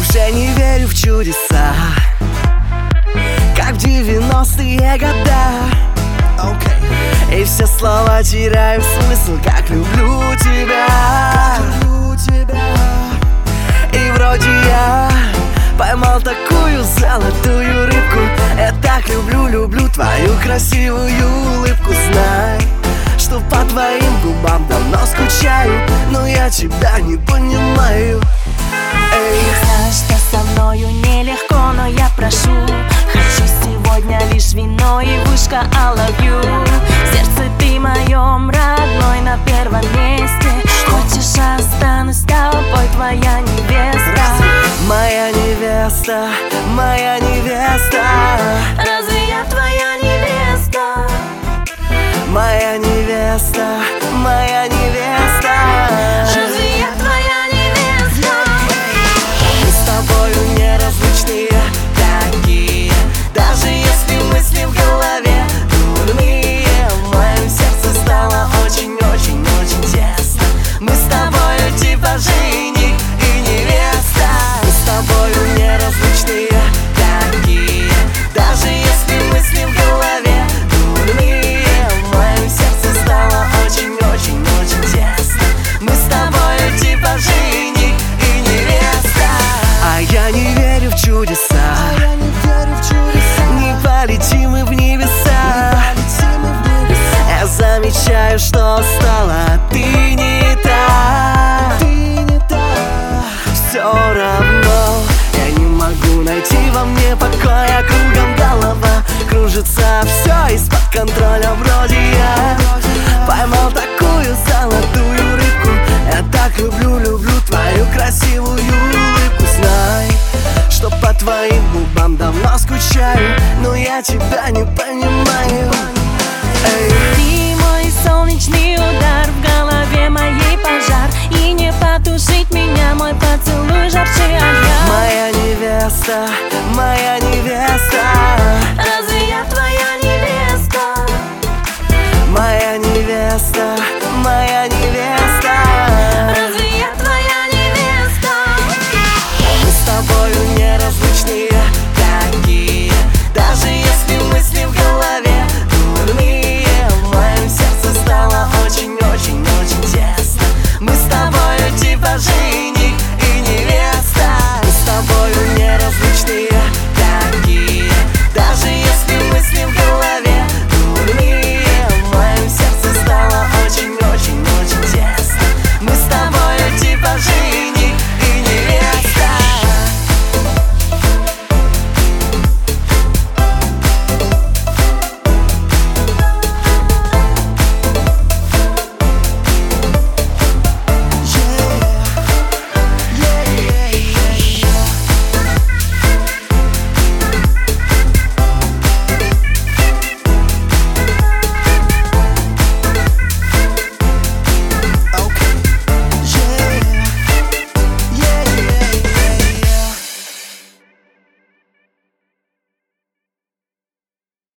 Уже не верю в чудеса, как в 90-е года. И все слова теряют смысл, как люблю тебя. И вроде я поймал такую золотую рыбку. Я так люблю твою красивую улыбку. Знай, что по твоим губам давно скучаю, но я тебя не понимаю. Знаешь, что со мною нелегко, но я прошу. Хочу сегодня лишь вино и вышка I love you. В сердце ты моем родной на первом месте. Хочешь, останусь с тобой, твоя невеста. Моя невеста, моя невеста. Разве я твоя невеста? Моя невеста, моя невеста. Разве я твоя невеста? Мы с тобою неразлучные такие, даже если мысли в голове дурные. В моем сердце стало очень-очень-очень тесно. Мы с тобою типа жених и невеста. Мы с тобою неразлучные такие, даже если мысли в голове дурные. В моем сердце стало очень-очень-очень тесно. Мы с тобою типа жених и невеста. А я не верю в чудеса, не полетим мы в небеса. Я замечаю, что стала ты не та. Все равно я не могу найти во мне покоя. Кругом голова кружится, все из-под контроля. Вроде я поймал такую золотую рыбку. Я так люблю твою красивую улыбку. Знай, что по твоим губам давно скучаю, но я тебя не понимаю. Ты мой солнечный удар, в голове моей пожар. И не потушить меня, мой поцелуй жарче огня. Моя невеста, моя невеста. Разве я твоя невеста? Моя невеста, моя невеста.